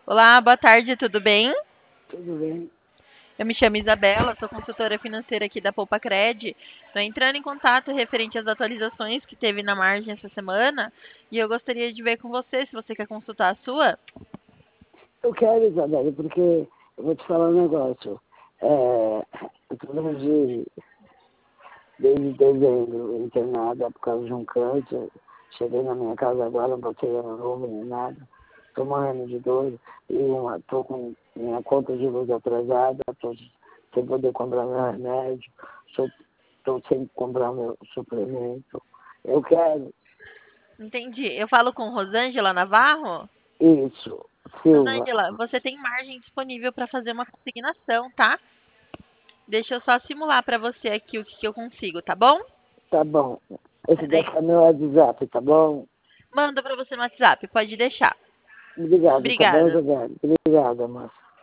Olá, boa tarde, tudo bem? Tudo bem? Eu me chamo Isabela, sou consultora financeira aqui da Poupa Cred. Estou entrando em contato referente às atualizações que teve na margem essa semana e eu gostaria de ver com você se você quer consultar a sua. Eu quero, Isabela, porque eu vou te falar um negócio. Eu estou desde dezembro internada por causa de um câncer. Cheguei na minha casa agora, não botei ano novo nem nada. Estou morrendo de dor e estou com minha conta de luz atrasada, estou sem poder comprar meu remédio, estou sem comprar meu suplemento. Eu quero Entendi. Eu falo com Rosângela Navarro. isso, Silva. Rosângela, você tem margem disponível para fazer uma consignação, tá? Deixa eu só simular para você aqui o que que eu consigo, tá bom? Tá bom. Esse Peraí. daqui é meu WhatsApp, tá bom? Manda para você no WhatsApp, pode deixar. Obrigado, tá bom, Obrigada. Isabel? Obrigada, moça.